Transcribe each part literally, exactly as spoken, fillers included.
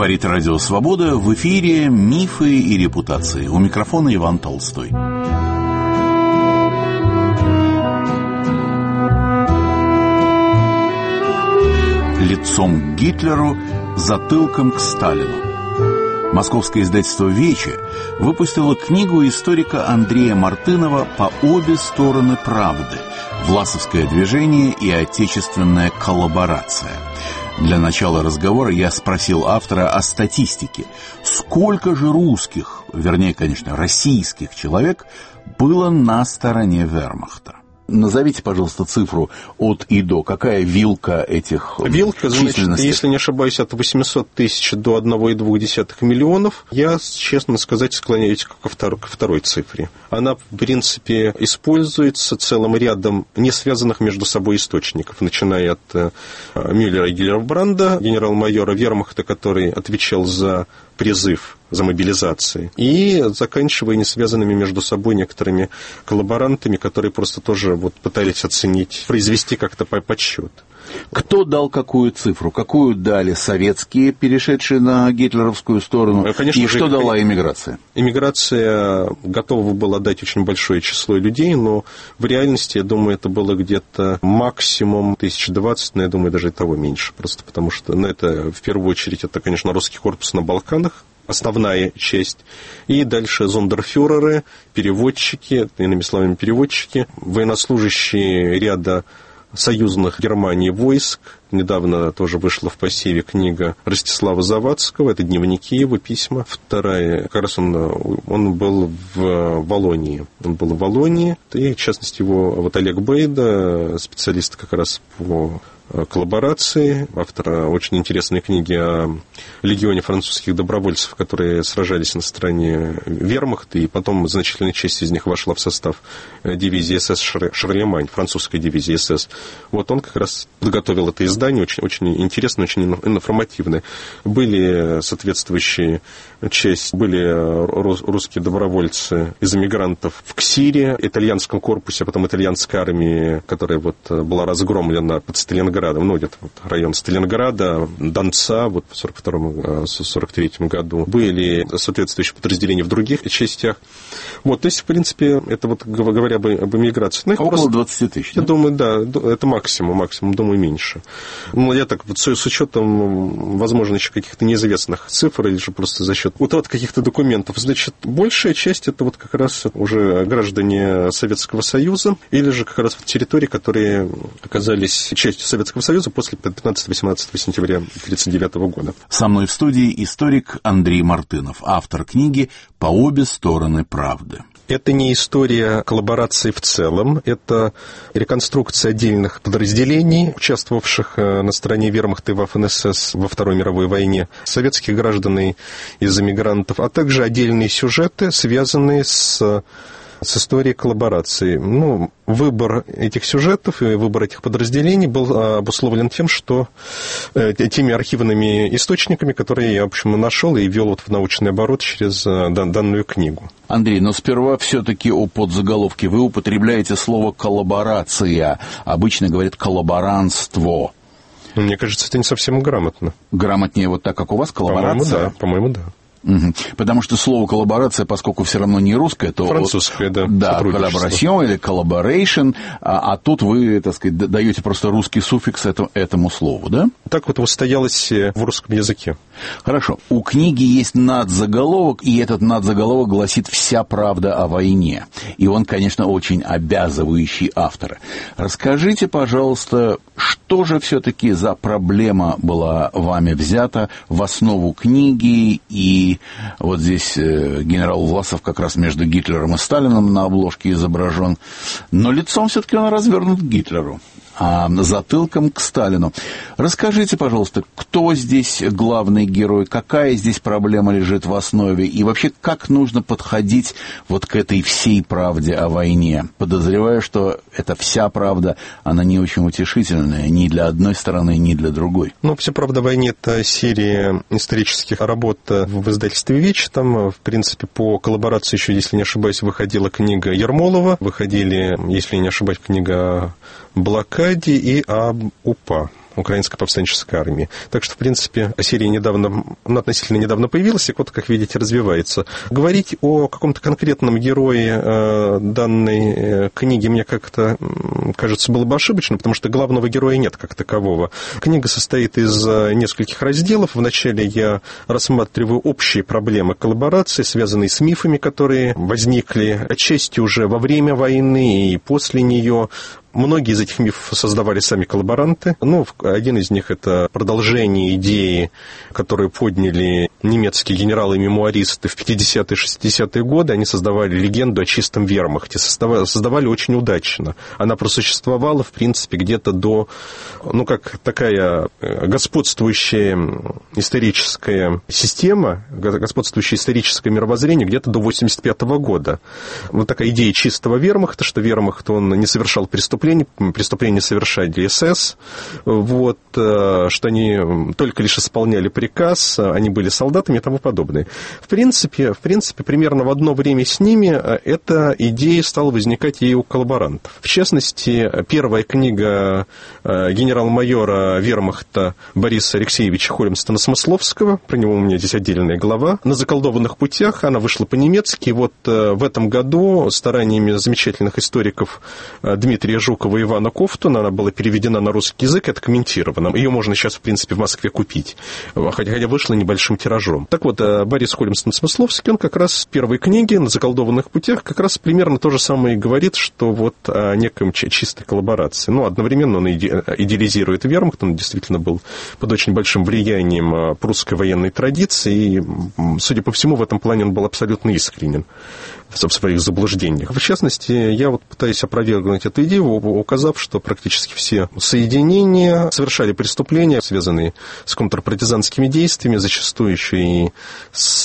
Говорит Радио Свобода, в эфире «Мифы и репутации». У микрофона Иван Толстой. Лицом к Гитлеру, затылком к Сталину. Московское издательство «Вече» выпустило книгу историка Андрея Мартынова «По обе стороны правды. Власовское движение и отечественная коллаборация». Для начала разговора я спросил автора о статистике. Сколько же русских, вернее, конечно, российских человек было на стороне вермахта? Назовите, пожалуйста, цифру от и до. Какая вилка этих Вилка, значит, если не ошибаюсь, от восемьсот тысяч до одна целая две десятых миллионов. Я, честно сказать, склоняюсь ко второй, ко второй цифре. Она, в принципе, используется целым рядом не связанных между собой источников, начиная от Мюллера и Гильдербранда, генерал-майора вермахта, который отвечал за призыв, за мобилизацией, и заканчивая не связанными между собой некоторыми коллаборантами, которые просто тоже вот пытались оценить, произвести как-то подсчет. Кто дал какую цифру? Какую дали советские, перешедшие на гитлеровскую сторону? Конечно, и что дала эмиграция? Эмиграция готова была дать очень большое число людей, но в реальности, я думаю, это было где-то максимум тысяча двадцать, но я думаю, даже и того меньше. Просто потому что, ну, это в первую очередь, это, конечно, русский корпус на Балканах, основная часть. И дальше зондерфюреры, переводчики, иными словами, переводчики, военнослужащие ряда союзных Германии войск. Недавно тоже вышла в пассиве книга Ростислава Завадского, это дневники его, письма. Вторая, как раз он, он был в Волонии. Он был в Волонии, и, в частности, его вот Олег Бейда, специалист как раз по коллаборации, автора очень интересной книги о легионе французских добровольцев, которые сражались на стороне вермахта, и потом значительная часть из них вошла в состав дивизии эс эс «Шарлемань», французской дивизии эс эс. Вот он как раз подготовил это издание, очень, очень интересное, очень информативное. Были соответствующие часть, были русские добровольцы из эмигрантов в КСИРе, итальянском корпусе, а потом итальянской армии, которая вот была разгромлена под Сталинградом, ну, где-то вот район Сталинграда, Донца, вот в сорок втором сорок третьем году. Были соответствующие подразделения в других частях. Вот, то есть, в принципе, это вот говоря об, об эмиграции. Ну, около просто, двадцать тысяч. Я да? думаю, да, это максимум, максимум, думаю, меньше. Ну, я так вот с, с учетом, возможно, еще каких-то неизвестных цифр, или же просто за счет утрат каких-то документов. Значит, большая часть это вот как раз уже граждане Советского Союза, или же как раз территории, которые оказались частью Советского Союза после пятнадцатого-восемнадцатого сентября тысяча девятьсот тридцать девятого года. Со мной в студии историк Андрей Мартынов, автор книги «По обе стороны правды». Это не история коллаборации в целом, это реконструкция отдельных подразделений, участвовавших на стороне вермахта и Waffen-эс эс во Второй мировой войне, советских граждан из эмигрантов, а также отдельные сюжеты, связанные с... с историей коллаборации. Ну, выбор этих сюжетов и выбор этих подразделений был обусловлен тем, что теми архивными источниками, которые я, в общем, нашел и ввел вот в научный оборот через данную книгу. Андрей, но сперва все-таки о подзаголовке. Вы употребляете слово «коллаборация». Обычно говорят «коллаборантство». Мне кажется, это не совсем грамотно. Грамотнее вот так, как у вас, коллаборация? По-моему, да. По-моему, да. Угу. Потому что слово коллаборация, поскольку все равно не русское, то французское, да, да, collaboration или collaboration, а, а тут вы, так сказать, даете просто русский суффикс этому, этому слову, да? Так вот устоялось в русском языке. Хорошо. У книги есть надзаголовок, и этот надзаголовок гласит «Вся правда о войне». И он, конечно, очень обязывающий автора. Расскажите, пожалуйста, что же все-таки за проблема была вами взята в основу книги? И вот здесь генерал Власов как раз между Гитлером и Сталином на обложке изображен, но лицом все-таки он развернут к Гитлеру, а затылком к Сталину. Расскажите, пожалуйста, кто здесь главный герой, какая здесь проблема лежит в основе, и вообще как нужно подходить вот к этой всей правде о войне? Подозреваю, что эта вся правда, она не очень утешительная ни для одной стороны, ни для другой. Ну, «Вся правда о войне» — это серия исторических работ в издательстве «Вече». Там, в принципе, по коллаборации еще, если не ошибаюсь, выходила книга Ермолова, выходили, если не ошибаюсь, книга Блокаде и об УПА. Украинской повстанческой армии. Так что, в принципе, серия недавно, ну, относительно недавно появилась, и вот, как видите, развивается. Говорить о каком-то конкретном герое э, данной э, книги мне как-то кажется было бы ошибочно, потому что главного героя нет как такового. Книга состоит из нескольких разделов. Вначале я рассматриваю общие проблемы коллаборации, связанные с мифами, которые возникли отчасти уже во время войны и после нее. Многие из этих мифов создавали сами коллаборанты. Ну, один из них – это продолжение идеи, которую подняли немецкие генералы и мемуаристы в пятидесятые и шестидесятые годы. Они создавали легенду о чистом вермахте. Создавали, создавали очень удачно. Она просуществовала, в принципе, где-то до, ну, как такая господствующая историческая система, господствующее историческое мировоззрение где-то до восемьдесят пятого года. Вот такая идея чистого вермахта, что вермахт, он не совершал преступления, преступления совершали СС, вот, что они только лишь исполняли приказ, они были солдатами и тому подобное. В принципе, в принципе, примерно в одно время с ними эта идея стала возникать и у коллаборантов. В частности, первая книга генерал-майора вермахта Бориса Алексеевича Хольмстена-Смысловского, про него у меня здесь отдельная глава, «На заколдованных путях», она вышла по-немецки. Вот в этом году стараниями замечательных историков Дмитрия Жукова и Ивана Ковтуна, она была переведена на русский язык, это комментировано. Ее можно сейчас, в принципе, в Москве купить, хотя вышла небольшим тиражом. Так вот, Борис Хольмстен-Смысловский, он как раз в первой книге «На заколдованных путях» как раз примерно то же самое и говорит, что вот о неком чистой коллаборации. Ну, одновременно он идеализирует вермахт, он действительно был под очень большим влиянием прусской военной традиции, и, судя по всему, в этом плане он был абсолютно искренен в своих заблуждениях. В частности, я вот пытаюсь опровергнуть эту идею, указав, что практически все соединения совершали преступления, связанные с контрпартизанскими действиями, зачастую еще и с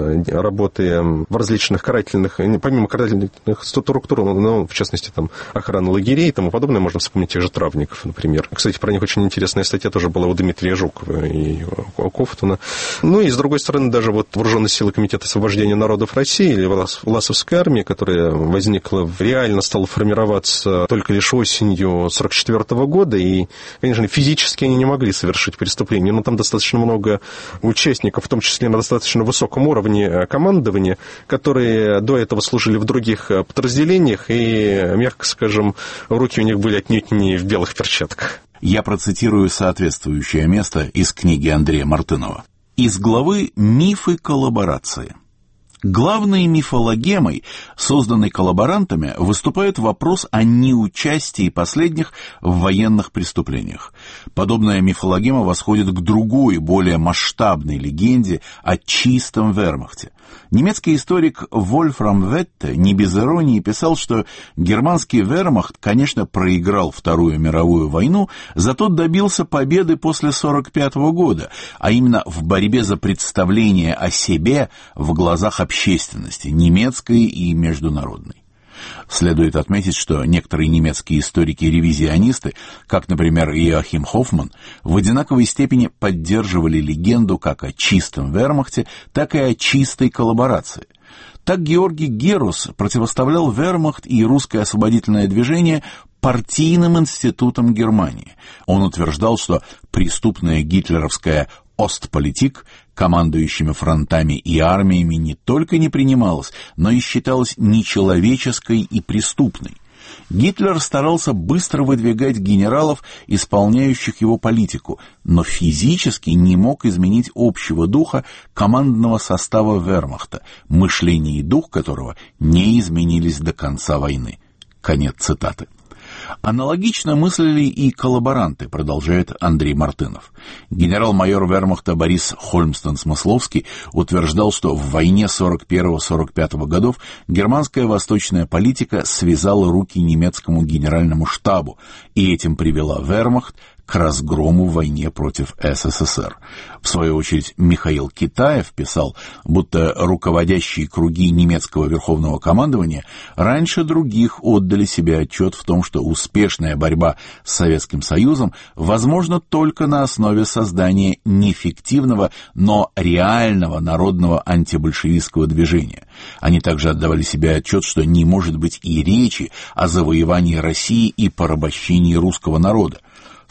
работой в различных карательных, помимо карательных структур, ну, в частности, там, охраны лагерей и тому подобное, можно вспомнить тех же травников, например. Кстати, про них очень интересная статья тоже была у Дмитрия Жукова и у Ковтуна. Ну и, с другой стороны, даже вот Вооруженные силы Комитета освобождения народов России или Власовская армия, которая возникла, реально стала формироваться только лишь осенью сорок четвёртого года, и, конечно, физически они не могли совершить преступление, но там достаточно много участников, в том числе на достаточно высоком уровне командования, которые до этого служили в других подразделениях, и, мягко скажем, руки у них были отнюдь не в белых перчатках. Я процитирую соответствующее место из книги Андрея Мартынова. Из главы «Мифы коллаборации». Главной мифологемой, созданной коллаборантами, выступает вопрос о неучастии последних в военных преступлениях. Подобная мифологема восходит к другой, более масштабной легенде о чистом вермахте. Немецкий историк Вольфрам Ветте не без иронии писал, что германский вермахт, конечно, проиграл Вторую мировую войну, зато добился победы после сорок пятого года, а именно в борьбе за представление о себе в глазах общественности, немецкой и международной. Следует отметить, что некоторые немецкие историки-ревизионисты, как, например, Иоахим Хоффман, в одинаковой степени поддерживали легенду как о чистом вермахте, так и о чистой коллаборации. Так Георгий Герус противоставлял вермахт и русское освободительное движение партийным институтам Германии. Он утверждал, что преступная гитлеровская «Остполитик» командующими фронтами и армиями не только не принималась, но и считалась нечеловеческой и преступной. Гитлер старался быстро выдвигать генералов, исполняющих его политику, но физически не мог изменить общего духа командного состава вермахта, мышление и дух которого не изменились до конца войны. Конец цитаты. Аналогично мыслили и коллаборанты, продолжает Андрей Мартынов. Генерал-майор вермахта Борис Хольмстен-Смысловский утверждал, что в войне сорок первого — сорок пятого годов германская восточная политика связала руки немецкому генеральному штабу, и этим привела вермахт к разгрому в войне против СССР. В свою очередь Михаил Китаев писал, будто руководящие круги немецкого верховного командования раньше других отдали себе отчет в том, что успешная борьба с Советским Союзом возможна только на основе создания не фиктивного, но реального народного антибольшевистского движения. Они также отдавали себе отчет, что не может быть и речи о завоевании России и порабощении русского народа.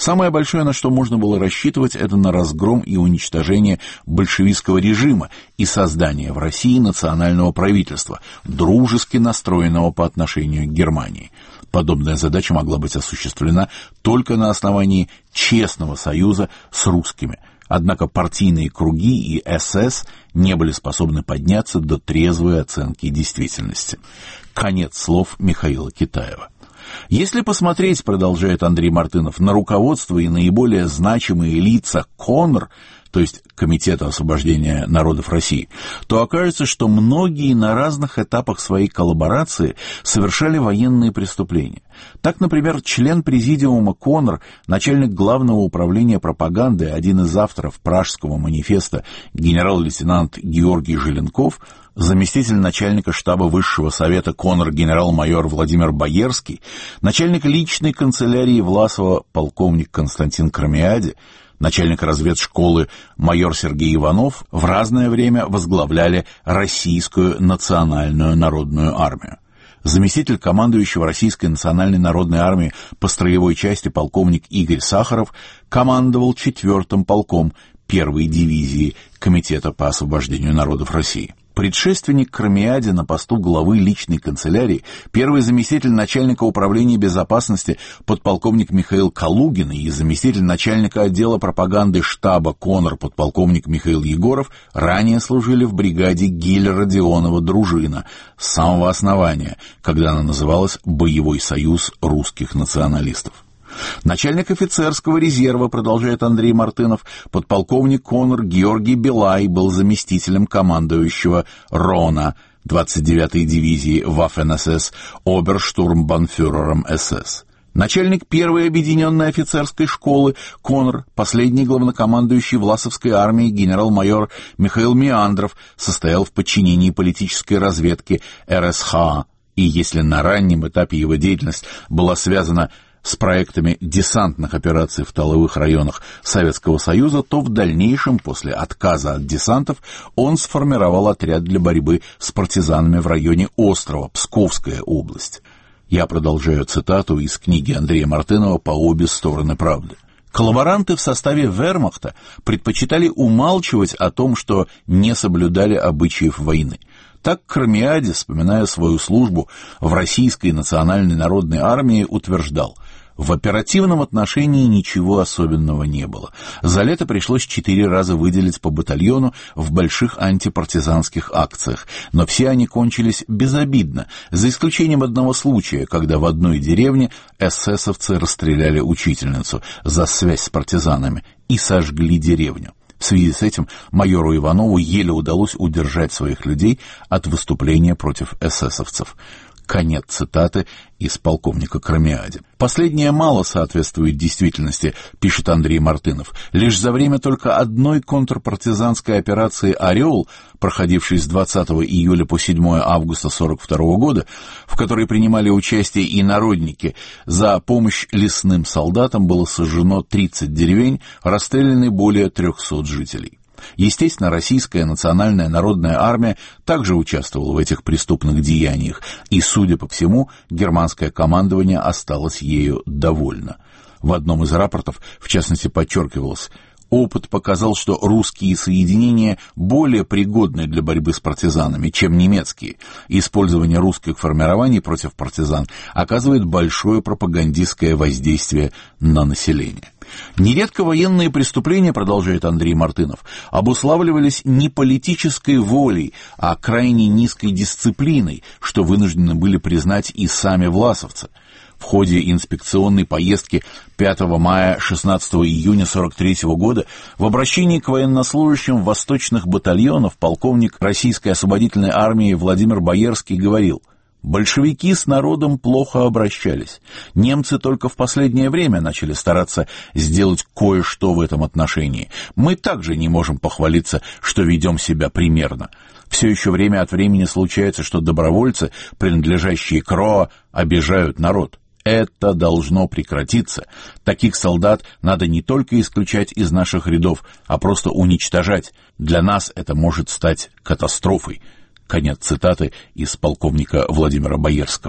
Самое большое, на что можно было рассчитывать, это на разгром и уничтожение большевистского режима и создание в России национального правительства, дружески настроенного по отношению к Германии. Подобная задача могла быть осуществлена только на основании честного союза с русскими. Однако партийные круги и эс эс не были способны подняться до трезвой оценки действительности. Конец слов Михаила Китаева. Если посмотреть, продолжает Андрей Мартынов, на руководство и наиболее значимые лица КОНР, то есть Комитета освобождения народов России, то окажется, что многие на разных этапах своей коллаборации совершали военные преступления. Так, например, член президиума КОНР, начальник главного управления пропаганды, один из авторов Пражского манифеста генерал-лейтенант Георгий Желенков, заместитель начальника штаба Высшего совета КОНР генерал-майор Владимир Боярский, начальник личной канцелярии Власова полковник Константин Кромиади, начальник разведшколы майор Сергей Иванов в разное время возглавляли Российскую национальную народную армию. Заместитель командующего Российской национальной народной армией по строевой части полковник Игорь Сахаров командовал четвертым полком первой дивизии Комитета по освобождению народов России. Предшественник Кромиади на посту главы личной канцелярии, первый заместитель начальника управления безопасности подполковник Михаил Калугин и заместитель начальника отдела пропаганды штаба КОНР подполковник Михаил Егоров ранее служили в бригаде Гиля-Родионова-Дружина с самого основания, когда она называлась «Боевой союз русских националистов». Начальник офицерского резерва, продолжает Андрей Мартынов, подполковник КОНР Георгий Белай был заместителем командующего РОНа двадцать девятой дивизии Waffen-эс эс, оберштурмбанфюрером эс эс. Начальник первой объединенной офицерской школы КОНР, последний главнокомандующий Власовской армией генерал-майор Михаил Меандров, состоял в подчинении политической разведки эр эс ха, и если на раннем этапе его деятельность была связана с проектами десантных операций в тыловых районах Советского Союза, то в дальнейшем, после отказа от десантов, он сформировал отряд для борьбы с партизанами в районе острова, Псковская область. Я продолжаю цитату из книги Андрея Мартынова «По обе стороны правды». Коллаборанты в составе вермахта предпочитали умалчивать о том, что не соблюдали обычаев войны. Так Кромиади, вспоминая свою службу в Российской национальной народной армии, утверждал: в оперативном отношении ничего особенного не было. За лето пришлось четыре раза выделить по батальону в больших антипартизанских акциях, но все они кончились безобидно, за исключением одного случая, когда в одной деревне эсэсовцы расстреляли учительницу за связь с партизанами и сожгли деревню. В связи с этим майору Иванову еле удалось удержать своих людей от выступления против эсэсовцев. Конец цитаты из полковника Кромиади. Последнее мало соответствует действительности, пишет Андрей Мартынов. Лишь за время только одной контрпартизанской операции «Орел», проходившей с двадцатого июля по седьмое августа сорок второго года, в которой принимали участие и народники, за помощь лесным солдатам было сожжено тридцать деревень, расстреляны более трехсот жителей. Естественно, Российская национальная народная армия также участвовала в этих преступных деяниях, и, судя по всему, германское командование осталось ею довольно. В одном из рапортов, в частности, подчеркивалось: опыт показал, что русские соединения более пригодны для борьбы с партизанами, чем немецкие. Использование русских формирований против партизан оказывает большое пропагандистское воздействие на население. Нередко военные преступления, продолжает Андрей Мартынов, обуславливались не политической волей, а крайне низкой дисциплиной, что вынуждены были признать и сами власовцы. В ходе инспекционной поездки пятого мая — шестнадцатого июня сорок третьего года в обращении к военнослужащим восточных батальонов полковник Российской освободительной армии Владимир Боярский говорил: большевики с народом плохо обращались. Немцы только в последнее время начали стараться сделать кое-что в этом отношении. Мы также не можем похвалиться, что ведем себя примерно. Все еще время от времени случается, что добровольцы, принадлежащие к РОА, обижают народ. Это должно прекратиться. Таких солдат надо не только исключать из наших рядов, а просто уничтожать. Для нас это может стать катастрофой. Конец цитаты из полковника Владимира Боярского.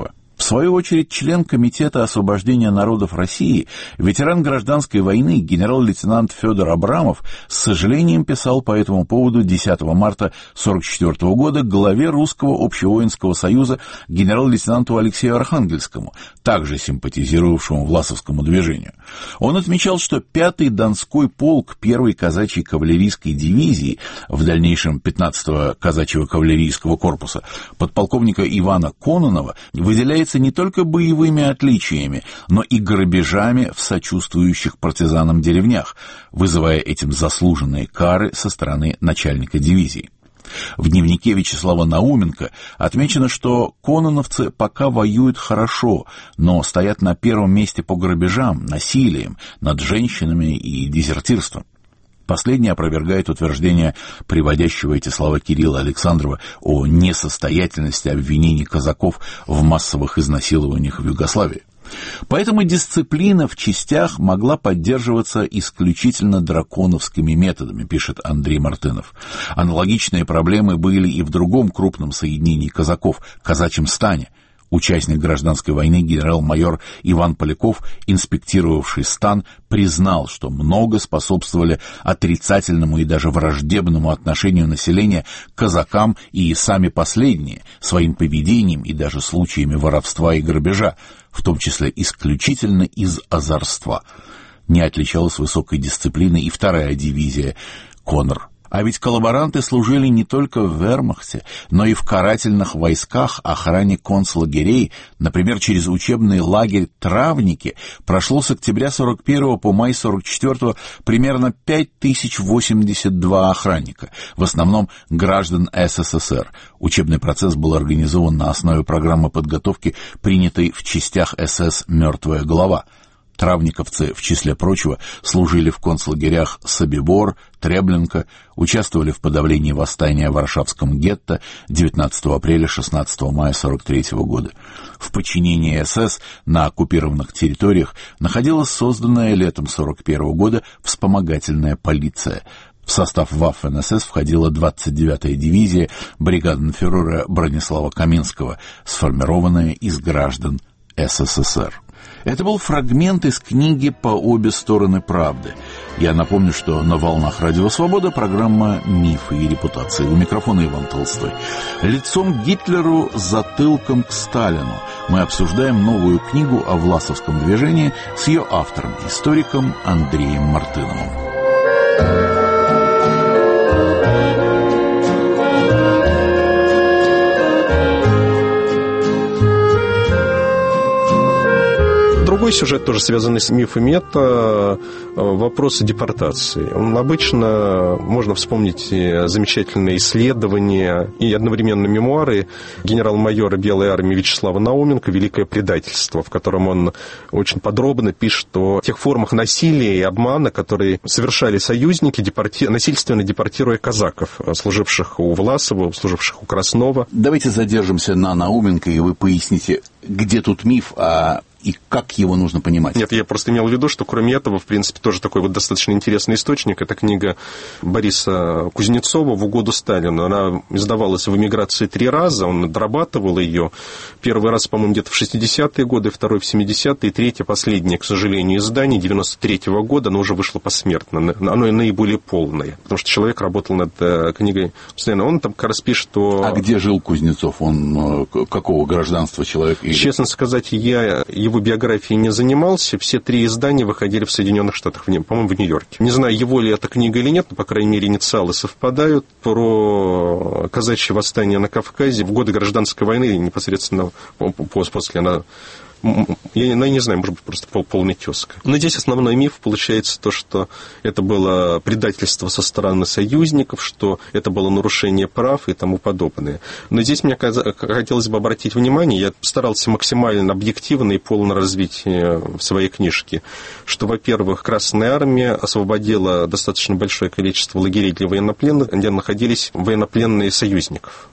В свою очередь, член Комитета освобождения народов России, ветеран гражданской войны генерал-лейтенант Федор Абрамов с сожалением писал по этому поводу десятого марта сорок четвёртого года главе Русского общевоинского союза генерал-лейтенанту Алексею Архангельскому, также симпатизировавшему Власовскому движению. Он отмечал, что пятый Донской полк первой казачьей кавалерийской дивизии, в дальнейшем пятнадцатого казачьего кавалерийского корпуса, подполковника Ивана Кононова, выделяется не только боевыми отличиями, но и грабежами в сочувствующих партизанам деревнях, вызывая этим заслуженные кары со стороны начальника дивизии. В дневнике Вячеслава Науменко отмечено, что кононовцы пока воюют хорошо, но стоят на первом месте по грабежам, насилием над женщинами и дезертирством. Последнее опровергает утверждение приводящего эти слова Кирилла Александрова о несостоятельности обвинений казаков в массовых изнасилованиях в Югославии. Поэтому дисциплина в частях могла поддерживаться исключительно драконовскими методами, пишет Андрей Мартынов. Аналогичные проблемы были и в другом крупном соединении казаков – казачьем стане. Участник гражданской войны генерал-майор Иван Поляков, инспектировавший стан, признал, что много способствовали отрицательному и даже враждебному отношению населения к казакам и сами последние своим поведением и даже случаями воровства и грабежа, в том числе исключительно из озорства. Не отличалась высокой дисциплиной и вторая дивизия «Конор». А ведь коллаборанты служили не только в вермахте, но и в карательных войсках, охране концлагерей. Например, через учебный лагерь «Травники» прошло с октября сорок первого по май сорок четвёртого примерно пять тысяч восемьдесят два охранника, в основном граждан СССР. Учебный процесс был организован на основе программы подготовки, принятой в частях СС «Мертвая голова». Травниковцы, в числе прочего, служили в концлагерях Собибор, Треблинка, участвовали в подавлении восстания в Варшавском гетто девятнадцатого апреля — шестнадцатого мая сорок третьего года. В подчинении СС на оккупированных территориях находилась созданная летом сорок первого года вспомогательная полиция. В состав Waffen-эс эс входила двадцать девятая дивизия бригаденфюрера Бронислава Каминского, сформированная из граждан СССР. Это был фрагмент из книги «По обе стороны правды». Я напомню, что на волнах Радио Свобода программа «Мифы и репутации». У микрофона Иван Толстой. Лицом к Гитлеру, затылком к Сталину. Мы обсуждаем новую книгу о Власовском движении с ее автором, историком Андреем Мартыновым. Другой сюжет, тоже связанный с мифами, это вопросы депортации. Обычно можно вспомнить замечательные исследования и одновременно мемуары генерал-майора Белой армии Вячеслава Науменко «Великое предательство», в котором он очень подробно пишет о тех формах насилия и обмана, которые совершали союзники, депорти... насильственно депортируя казаков, служивших у Власова, служивших у Краснова. Давайте задержимся на Науменко, и вы поясните, где тут миф, а и как его нужно понимать? Нет, я просто имел в виду, что кроме этого, в принципе, тоже такой вот достаточно интересный источник. Это книга Бориса Кузнецова «В угоду Сталину». Она издавалась в эмиграции три раза, он дорабатывал ее. Первый раз, по-моему, где-то в шестидесятые годы, второй в семидесятые, и третье, последнее, к сожалению, издание девяносто третьего года, оно уже вышло посмертно. Оно наиболее полное, потому что человек работал над книгой постоянно. Он там как раз пишет, что... А где жил Кузнецов? Он какого гражданства человек? Честно сказать, я его биографией не занимался. Все три издания выходили в Соединенных Штатах, по-моему, в Нью-Йорке. Не знаю, его ли эта книга или нет, но, по крайней мере, инициалы совпадают. Про казачье восстание на Кавказе в годы гражданской войны, непосредственно после она... Я не знаю, может быть, просто пол, полный тезка. Но здесь основной миф получается то, что это было предательство со стороны союзников, что это было нарушение прав и тому подобное. Но здесь мне хотелось бы обратить внимание, я старался максимально объективно и полно развить в своей книжке, что, во-первых, Красная Армия освободила достаточно большое количество лагерей для военнопленных, где находились военнопленные союзников.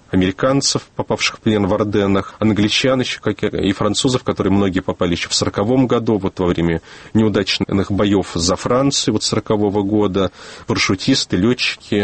американцев, попавших в плен в Арденнах, англичан еще как и французов, которые многие попали еще в сороковом году, вот во время неудачных боев за Францию вот сорокового года, парашютисты, летчики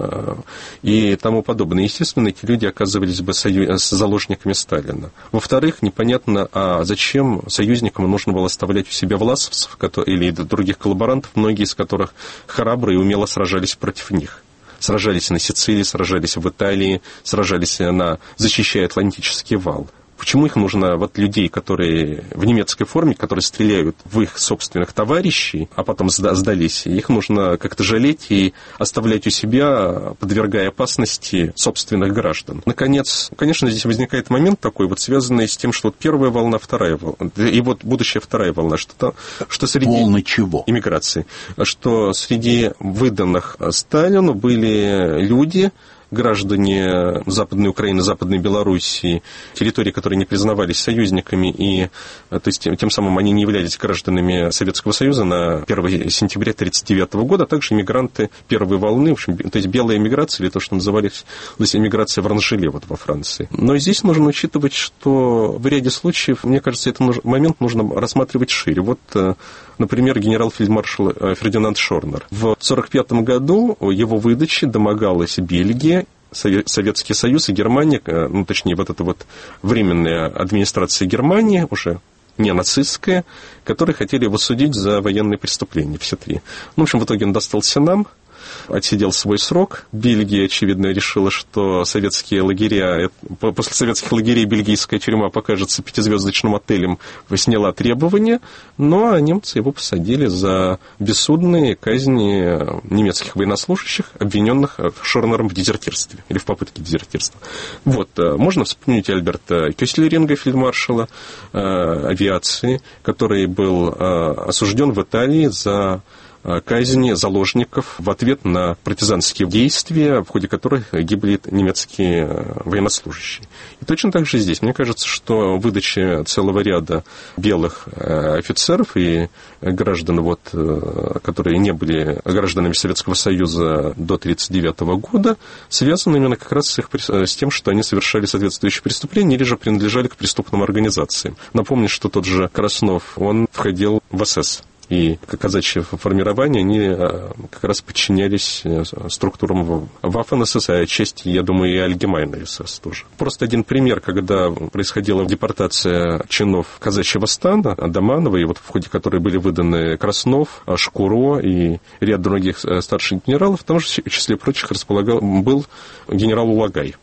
и тому подобное. Естественно, эти люди оказывались бы сою... заложниками Сталина. Во-вторых, непонятно, а зачем союзникам нужно было оставлять у себя власовцев или других коллаборантов, многие из которых храбро и умело сражались против них. Сражались на Сицилии, сражались в Италии, сражались на защищая Атлантический вал. Почему их нужно, вот людей, которые в немецкой форме, которые стреляют в их собственных товарищей, а потом сдались, их нужно как-то жалеть и оставлять у себя, подвергая опасности собственных граждан. Наконец, конечно, здесь возникает момент такой, вот связанный с тем, что вот первая волна, вторая волна, и вот будущая вторая волна, что, что среди... Волны чего? Иммиграции. Что среди выданных Сталину были люди, граждане Западной Украины, Западной Белоруссии, территории, которые не признавались союзниками, и то есть, тем самым они не являлись гражданами Советского Союза на первого сентября тысяча девятьсот тридцать девятого года, а также иммигранты первой волны, в общем, то есть белая эмиграция, или то, что называлось эмиграция в Оранжеле вот во Франции. Но здесь нужно учитывать, что в ряде случаев, мне кажется, этот момент нужно рассматривать шире. Вот, например, генерал-фельдмаршал Фердинанд Шорнер. В сорок пятом году его выдачи домогалась Бельгия, Советский Союз и Германия, ну, точнее, вот эта вот временная администрация Германии, уже не нацистская, которые хотели его судить за военные преступления, все три. Ну, в общем, в итоге он достался нам, отсидел свой срок. Бельгия, очевидно, решила, что советские лагеря, после советских лагерей бельгийская тюрьма покажется пятизвездочным отелем, сняла требования, но немцы его посадили за бессудные казни немецких военнослужащих, обвиненных Шорнером в дезертирстве или в попытке дезертирства. Вот. Можно вспомнить Альберта Кёслеринга, фельдмаршала э, авиации, который был э, осужден в Италии за казни заложников в ответ на партизанские действия, в ходе которых гибли немецкие военнослужащие. И точно так же здесь. Мне кажется, что выдача целого ряда белых офицеров и граждан, вот, которые не были гражданами Советского Союза до тысяча девятьсот тридцать девятого года, связана именно как раз с, их, с тем, что они совершали соответствующие преступления или же принадлежали к преступным организациям. Напомню, что тот же Краснов, он входил в СС. И казачье формирование, они как раз подчинялись структурам Waffen-СС, а отчасти, я думаю, и Allgemeine СС тоже. Просто один пример, когда происходила депортация чинов казачьего стана, Адаманова, и вот в ходе которой были выданы Краснов, Шкуро и ряд других старших генералов, там же в числе прочих располагал, был генерал Улагай.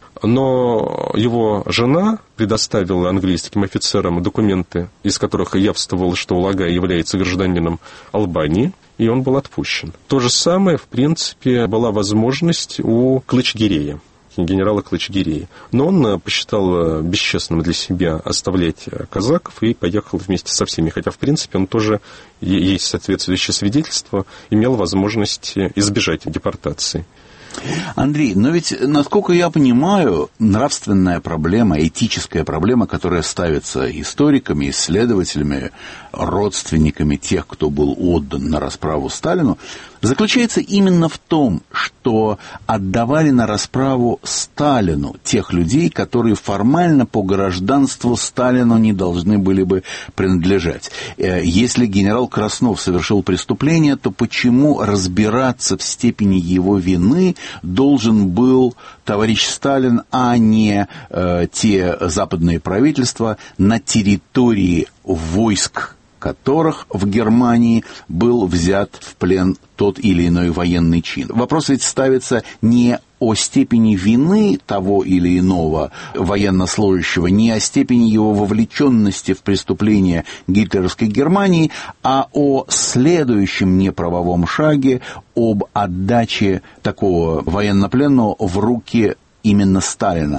Но его жена предоставила английским офицерам документы, из которых явствовало, что Улагай является гражданином Албании, и он был отпущен. То же самое, в принципе, была возможность у Клычгирея, генерала Клычгирея. Но он посчитал бесчестным для себя оставлять казаков и поехал вместе со всеми. Хотя, в принципе, он тоже, есть соответствующее свидетельство, имел возможность избежать депортации. Андрей, но ведь, насколько я понимаю, нравственная проблема, этическая проблема, которая ставится историками, исследователями, родственниками тех, кто был отдан на расправу Сталину, заключается именно в том, что отдавали на расправу Сталину тех людей, которые формально по гражданству Сталину не должны были бы принадлежать. Если генерал Краснов совершил преступление, то почему разбираться в степени его вины должен был товарищ Сталин, а не э, те западные правительства, на территории войск которых в Германии был взят в плен тот или иной военный чин. Вопрос ведь ставится не о степени вины того или иного военнослужащего, не о степени его вовлеченности в преступление гитлеровской Германии, а о следующем неправовом шаге, об отдаче такого военнопленного в руки именно Сталина.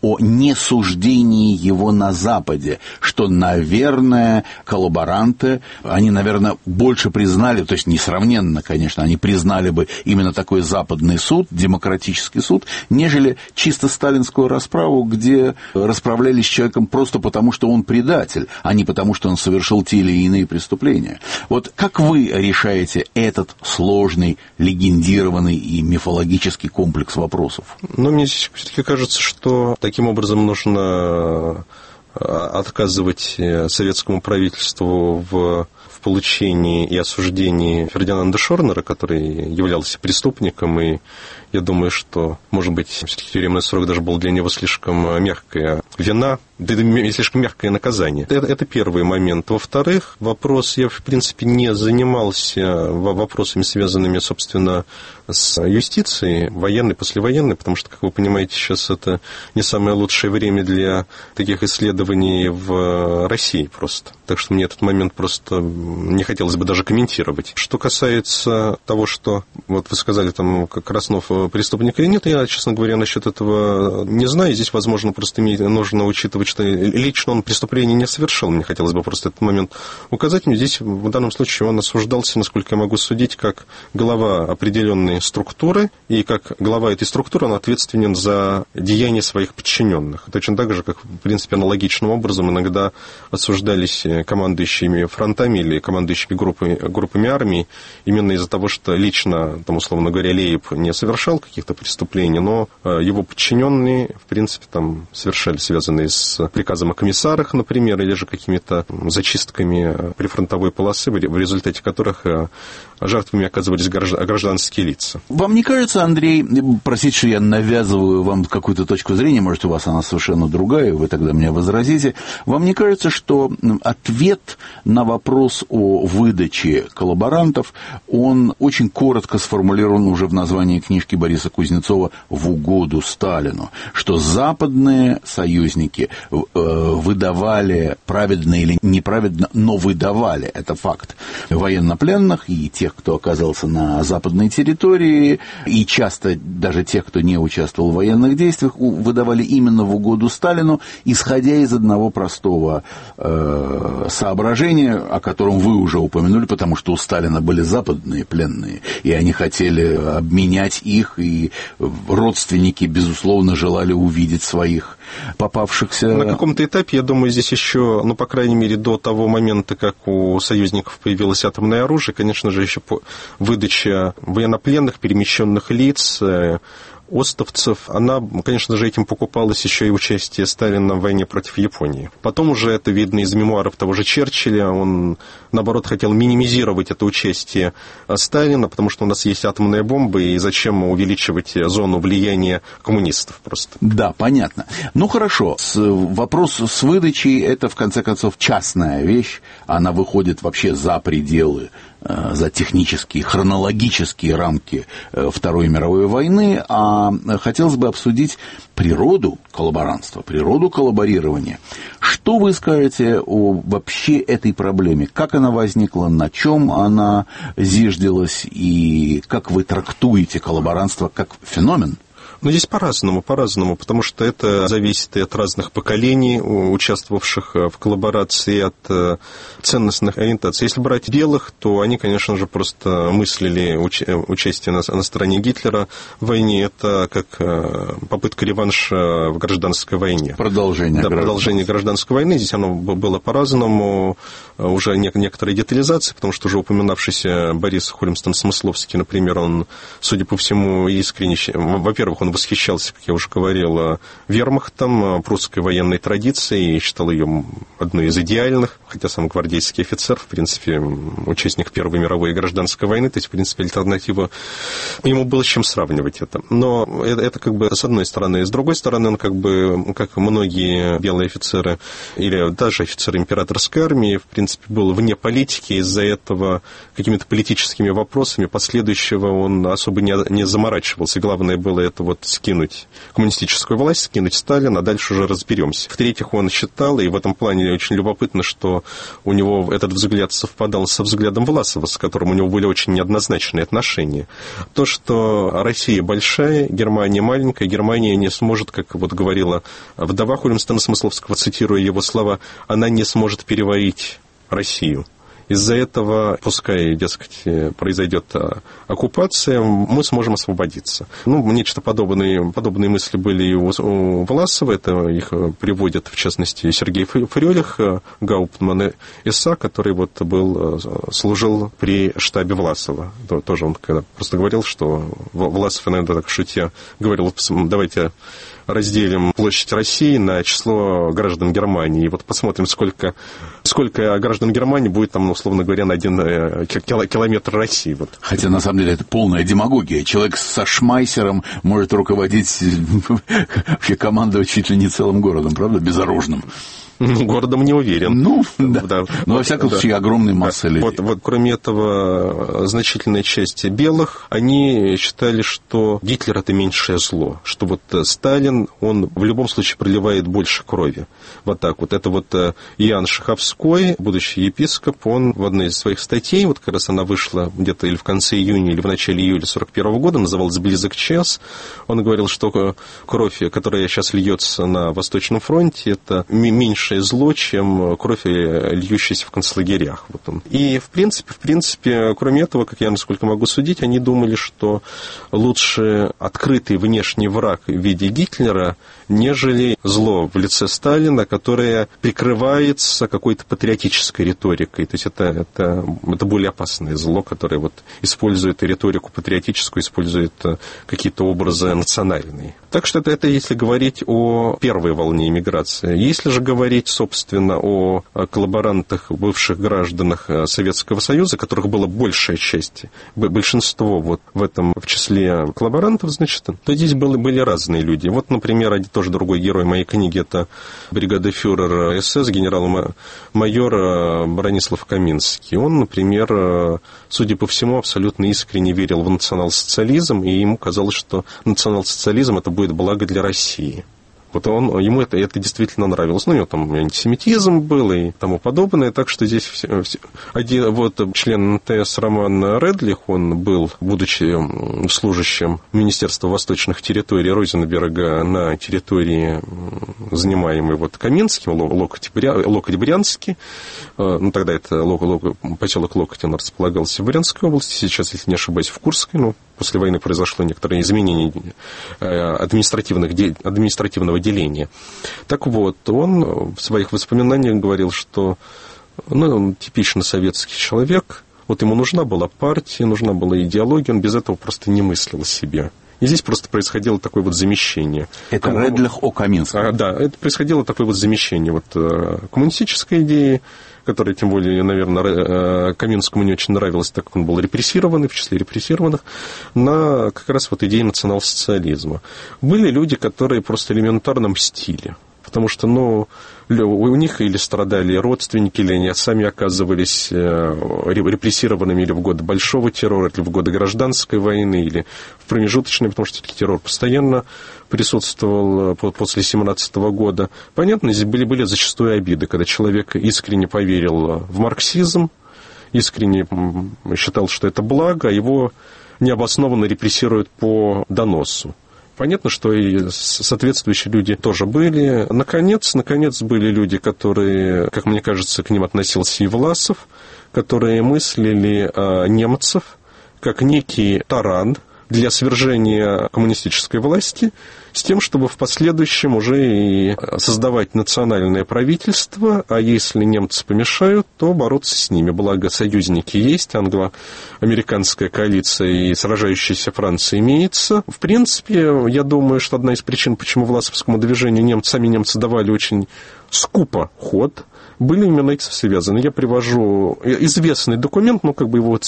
о несуждении его на Западе, что, наверное, коллаборанты, они, наверное, больше признали, то есть несравненно, конечно, они признали бы именно такой западный суд, демократический суд, нежели чисто сталинскую расправу, где расправлялись с человеком просто потому, что он предатель, а не потому, что он совершил те или иные преступления. Вот как вы решаете этот сложный, легендированный и мифологический комплекс вопросов? Ну, мне здесь все-таки кажется, что таким образом нужно отказывать советскому правительству в, в получении и осуждении Фердинанда Шорнера, который являлся преступником, и я думаю, что, может быть, все-таки тюремный срок даже был для него слишком мягкая вина, да и слишком мягкое наказание. Это, это первый момент. Во-вторых, вопрос, я, в принципе, не занимался вопросами, связанными, собственно, с юстицией, военной, послевоенной, потому что, как вы понимаете, сейчас это не самое лучшее время для таких исследований в России просто. Так что мне этот момент просто не хотелось бы даже комментировать. Что касается того, что, вот вы сказали, там, Краснов преступник или нет, я, честно говоря, насчет этого не знаю. Здесь, возможно, просто нужно учитывать, что лично он преступление не совершил. Мне хотелось бы просто этот момент указать. Но здесь, в данном случае, он осуждался, насколько я могу судить, как глава определенной структуры, и как глава этой структуры он ответственен за деяния своих подчиненных. Точно так же, как, в принципе, аналогичным образом иногда осуждались командующими фронтами или командующими группами, группами армии именно из-за того, что лично, там, условно говоря, Лейб не совершал каких-то преступлений, но его подчиненные, в принципе, там совершали, связанные с приказом о комиссарах, например, или же какими-то зачистками прифронтовой полосы, в результате которых жертвами оказывались гражданские лица. Вам не кажется, Андрей, простите, что я навязываю вам какую-то точку зрения, может, у вас она совершенно другая, вы тогда мне возразите, вам не кажется, что ответ на вопрос о выдаче коллаборантов, он очень коротко сформулирован уже в названии книжки Бориса Кузнецова «В угоду Сталину», что западные союзники выдавали праведно или неправедно, но выдавали, это факт, военнопленных и тех, кто оказался на западной территории, и часто даже тех, кто не участвовал в военных действиях, выдавали именно в угоду Сталину, исходя из одного простого э, соображения, о котором вы уже упомянули, потому что у Сталина были западные пленные, и они хотели обменять их, и родственники, безусловно, желали увидеть своих попавшихся... На каком-то этапе, я думаю, здесь еще, ну, по крайней мере, до того момента, как у союзников появилось атомное оружие, конечно же, еще выдача военнопленных, перемещенных лиц, остовцев, она, конечно же, этим покупалась еще и участие Сталина в войне против Японии. Потом уже это видно из мемуаров того же Черчилля, он, наоборот, хотел минимизировать это участие Сталина, потому что у нас есть атомная бомба, и зачем увеличивать зону влияния коммунистов просто. Да, понятно. Ну, хорошо, с, вопрос с выдачей, это, в конце концов, частная вещь, она выходит вообще за пределы, за технические, хронологические рамки Второй мировой войны, а хотелось бы обсудить природу коллаборантства, природу коллаборирования. Что вы скажете о вообще этой проблеме? Как она возникла, на чем она зиждилась, и как вы трактуете коллаборантство как феномен? Но здесь по-разному, по-разному, потому что это зависит и от разных поколений, участвовавших в коллаборации, от ценностных ориентаций. Если брать белых, то они, конечно же, просто мыслили уч- участие на, на стороне Гитлера в войне. Это как попытка реванша в гражданской войне. Продолжение. Да, продолжение гражданской войны. Здесь оно было по-разному. Уже некоторые детализации, потому что уже упоминавшийся Борис Хольмстон-Смысловский, например, он, судя по всему, искренне... Во-первых, он восхищался, как я уже говорил, вермахтом, прусской военной традицией, и считал ее одной из идеальных, хотя сам гвардейский офицер, в принципе, участник Первой мировой и гражданской войны, то есть, в принципе, альтернатива, ему было с чем сравнивать это. Но это, это как бы с одной стороны. С другой стороны, он как бы, как многие белые офицеры, или даже офицеры императорской армии, в принципе, был вне политики, из-за этого какими-то политическими вопросами последующего он особо не, не заморачивался. Главное было это вот скинуть коммунистическую власть, скинуть Сталина, а дальше уже разберемся. В-третьих, он считал, и в этом плане очень любопытно, что у него этот взгляд совпадал со взглядом Власова, с которым у него были очень неоднозначные отношения. То, что Россия большая, Германия маленькая, Германия не сможет, как вот говорила вдова Хулимстена Смысловского, цитируя его слова, она не сможет переварить Россию. Из-за этого, пускай, дескать, произойдет оккупация, мы сможем освободиться. Ну, нечто подобные, подобные мысли были и у Власова, это их приводят, в частности, Сергей Фрёлих, гауптман эс а, который вот был, служил при штабе Власова. Тоже он когда просто говорил, что Власов иногда так шутя говорил, давайте разделим площадь России на число граждан Германии. И вот посмотрим, сколько, сколько граждан Германии будет, там, условно говоря, на один километр России. Вот. Хотя, на самом деле, это полная демагогия. Человек со шмайсером может руководить, вообще командовать чуть ли не целым городом, правда, безоружным. Городом не уверен. Ну, да. да. Но, во всяком да. случае, огромной массы да. людей. Вот, вот, кроме этого, значительная часть белых, они считали, что Гитлер – это меньшее зло, что вот Сталин, он в любом случае проливает больше крови. Вот так вот. Это вот Иоанн Шаховской, будущий епископ, он в одной из своих статей, вот как раз она вышла где-то или в конце июня, или в начале июля сорок первого года, называлась «Близок час». Он говорил, что кровь, которая сейчас льется на Восточном фронте, это меньше зло, чем кровь, льющаяся в концлагерях. Вот он. И, в принципе, в принципе, кроме этого, как я, насколько могу судить, они думали, что лучше открытый внешний враг в виде Гитлера, нежели зло в лице Сталина, которое прикрывается какой-то патриотической риторикой. То есть это, это, это более опасное зло, которое вот использует риторику патриотическую, использует какие-то образы национальные. Так что это, это если говорить о первой волне эмиграции. Если же говорить, собственно, о коллаборантах, бывших гражданах Советского Союза, которых было большая часть, большинство вот в этом в числе коллаборантов, значит, то здесь были, были разные люди. Вот, например, один тоже другой герой моей книги, это бригадефюрер эс эс, генерал-майор Бронислав Каминский. Он, например, судя по всему, абсолютно искренне верил в национал-социализм, и ему казалось, что национал-социализм – это будет благо для России. Вот он, ему это, это действительно нравилось. Ну, у него там антисемитизм был и тому подобное. Так что здесь все, все. Один, вот член эн тэ эс Роман Редлих, он был, будучи служащим Министерства восточных территорий Розенберга на территории, занимаемой вот Каминским, Локоть-Брянский. Ну, тогда это поселок Локоть, он располагался в Брянской области. Сейчас, если не ошибаюсь, в Курской. Ну, после войны произошло некоторые изменения административных, административного деления. Так вот, он в своих воспоминаниях говорил, что ну, он типично советский человек, вот ему нужна была партия, нужна была идеология, он без этого просто не мыслил себе. И здесь просто происходило такое вот замещение. Это Редлих о Каминском. А, да, это происходило такое вот замещение вот, коммунистической идеи, которая, тем более, наверное, Каминскому не очень нравилась, так как он был репрессированный, в числе репрессированных, на как раз вот идеи национал-социализма. Были люди, которые просто элементарно мстили. Потому что, ну, у них или страдали родственники, или они сами оказывались репрессированными или в годы большого террора, или в годы гражданской войны, или в промежуточной, потому что все-таки террор постоянно присутствовал после семнадцатого года. Понятно, здесь были, были зачастую обиды, когда человек искренне поверил в марксизм, искренне считал, что это благо, а его необоснованно репрессируют по доносу. Понятно, что и соответствующие люди тоже были. Наконец, наконец, были люди, которые, как мне кажется, к ним относился и Власов, которые мыслили о немцев как некий таран для свержения коммунистической власти, с тем, чтобы в последующем уже и создавать национальное правительство, а если немцы помешают, то бороться с ними. Благо, союзники есть, англо-американская коалиция и сражающаяся Франция имеется. В принципе, я думаю, что одна из причин, почему власовскому движению немцы, сами немцы давали очень скупо ход, были именно эти связаны. Я привожу известный документ, ну, как бы его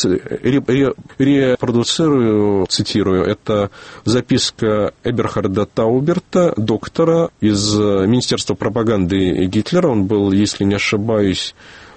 репродуцирую, цитирую. Это записка Эберхарда Тауберта, доктора из Министерства пропаганды Гитлера. Он был, если не ошибаюсь,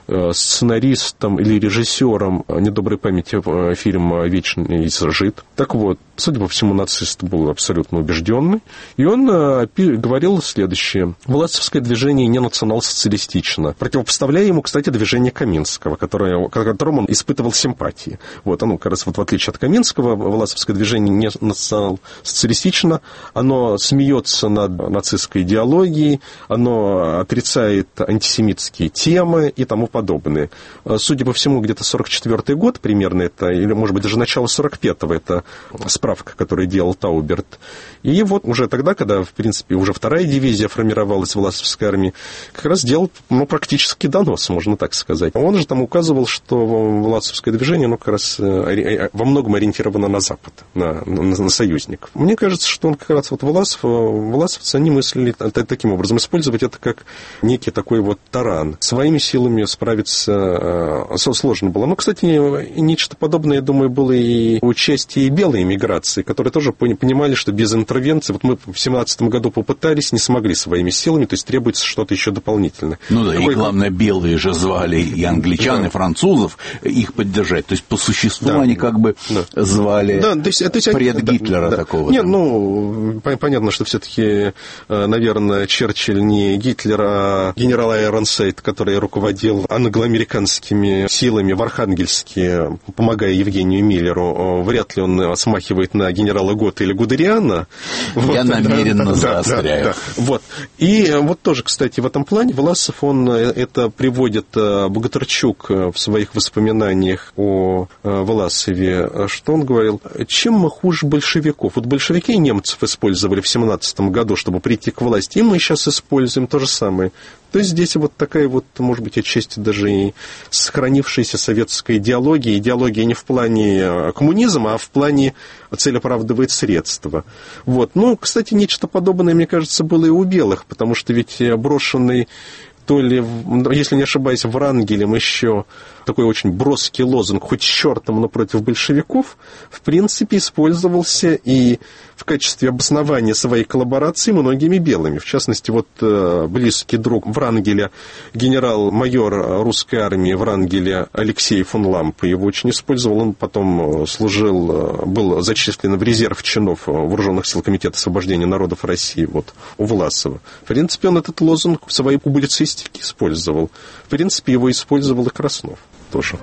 сценаристом или режиссером недоброй памяти фильма «Вечный жид». Так вот, судя по всему, нацист был абсолютно убежденный, и он говорил следующее. Власовское движение не национал-социалистично, противопоставляя ему, кстати, движение Каменского, которое, к которому он испытывал симпатии. Вот оно, как раз вот в отличие от Каменского, власовское движение не национал-социалистично, оно смеется над нацистской идеологией, оно отрицает антисемитские темы и тому подобное. Судя по всему, где-то сорок четвёртый год примерно это, или, может быть, даже начало сорок пятого, это справка, которую делал Тауберт. И вот уже тогда, когда, в принципе, уже вторая дивизия формировалась в власовской армии, как раз делал, ну, практически донос, можно так сказать. Он же там указывал, что власовское движение, ну, как раз во многом ориентировано на Запад, на, на, на союзников. Мне кажется, что он как раз вот Власов, власовцы, они мыслили таким образом, использовать это как некий такой вот таран. Своими силами справиться сложно было. Ну, кстати, нечто подобное, я думаю, было и участие белой эмиграции, которые тоже понимали, что без интервенции, вот мы в семнадцатом году попытались, не смогли своими силами, то есть требуется что-то еще дополнительное. Ну да, Такой... и главное, белые же звали и англичан, да. и французов их поддержать. То есть, по существу, да. они как бы да. звали да, то есть, то есть, пред Гитлера да, такого. Нет, ну, понятно, что все-таки, наверное, Черчилль не Гитлер, а генерал Айронсайд, который руководил англо-американскими силами в Архангельске, помогая Евгению Миллеру, вряд ли он смахивает на генерала Готта или Гудериана. Я вот, намеренно да, заостряю. Да, да, да. Вот. И вот тоже, кстати, в этом плане Власов, он это приводит Богатырчук в своих воспоминаниях о Власове, что он говорил, чем мы хуже большевиков. Вот большевики и немцев использовали в семнадцатом году, чтобы прийти к власти, и мы сейчас используем то же самое. То есть здесь вот такая вот, может быть, отчасти даже и сохранившаяся советская идеология. Идеология не в плане коммунизма, а в плане цель оправдывает средства. Вот. Ну, кстати, нечто подобное, мне кажется, было и у белых, потому что ведь брошенный то ли, если не ошибаюсь, Врангелем еще такой очень броский лозунг «хоть с чертом, но против большевиков», в принципе, использовался и в качестве обоснования своей коллаборации многими белыми. В частности, вот близкий друг Врангеля, генерал-майор русской армии Врангеля Алексей фон Лампе, его очень использовал. Он потом служил, был зачислен в резерв чинов Вооруженных сил Комитета освобождения народов России вот, у Власова. В принципе, он этот лозунг в своей публицистике использовал. В принципе, его использовал и Краснов тоже.